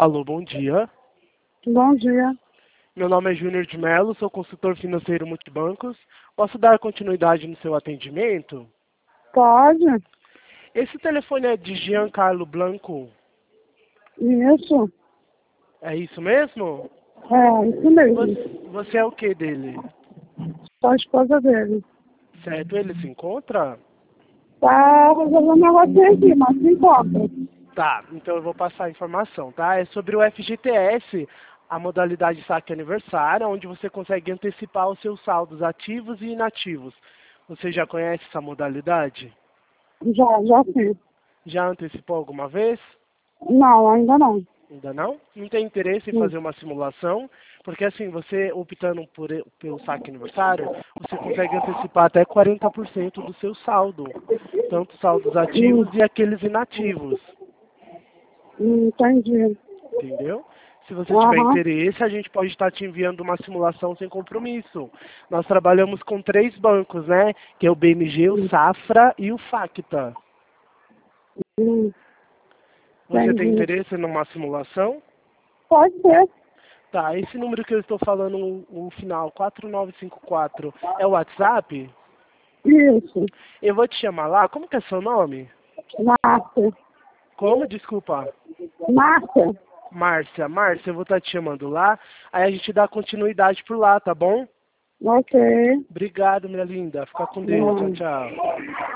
Alô, bom dia. Bom dia. Meu nome é Júnior de Mello, sou consultor financeiro multibancos. Posso dar continuidade no seu atendimento? Pode? Esse telefone é de Giancarlo Blanco. Isso. É isso mesmo? Isso mesmo. Você é o que dele? Sou a esposa dele. Certo, ele se encontra? Tá resolvendo um negocinho aqui, mas se encontra. Tá, então eu vou passar a informação, tá? É sobre o FGTS, a modalidade saque aniversário, onde você consegue antecipar os seus saldos ativos e inativos. Você já conhece essa modalidade? Já sim. Já antecipou alguma vez? Não, ainda não. Ainda não? Não tem interesse em fazer uma simulação? Porque assim, você optando pelo saque aniversário, você consegue antecipar até 40% do seu saldo. Tanto saldos ativos e aqueles inativos. Entendi. Entendeu? Se você tiver interesse, a gente pode estar te enviando uma simulação sem compromisso. Nós trabalhamos com 3 bancos, né? Que é o BMG, o Safra e o Facta. Você tem Entendi. interesse numa simulação? Pode ser. Tá, esse número que eu estou falando, o final 4954, é o WhatsApp? Isso. Eu vou te chamar lá. Como que é seu nome? Márcia. Como? Desculpa. Márcia. Márcia. Márcia, eu vou estar te chamando lá. Aí a gente dá continuidade por lá, tá bom? Ok. Obrigado, minha linda. Fica com Deus. Tchau, tchau.